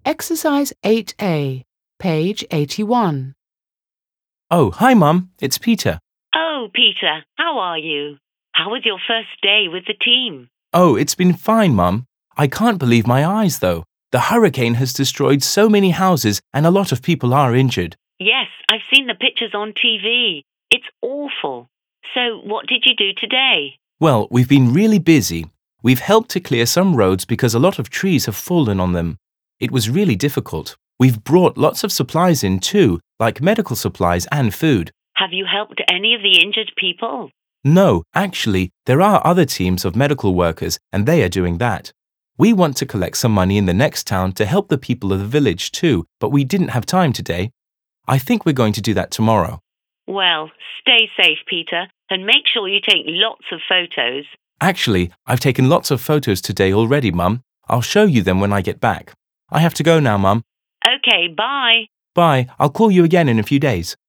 Exercise 8A, page 81. Oh, hi, Mum. It's Peter. Oh, Peter, how are you? How was your first day with the team? Oh, it's been fine, Mum. I can't believe my eyes, though. The hurricane has destroyed so many houses and a lot of people are injured. Yes, I've seen the pictures on TV. It's awful. So, what did you do today? Well, we've been really busy. We've helped to clear some roads because a lot of trees have fallen on them. It was really difficult. We've brought lots of supplies in too, like medical supplies and food. Have you helped any of the injured people? No, actually, there are other teams of medical workers and they are doing that. We want to collect some money in the next town to help the people of the village too, but we didn't have time today. I think we're going to do that tomorrow. Well, stay safe, Peter, and make sure you take lots of photos. Actually, I've taken lots of photos today already, Mum. I'll show you them when I get back. I have to go now, Mum. Okay, bye. Bye. I'll call you again in a few days.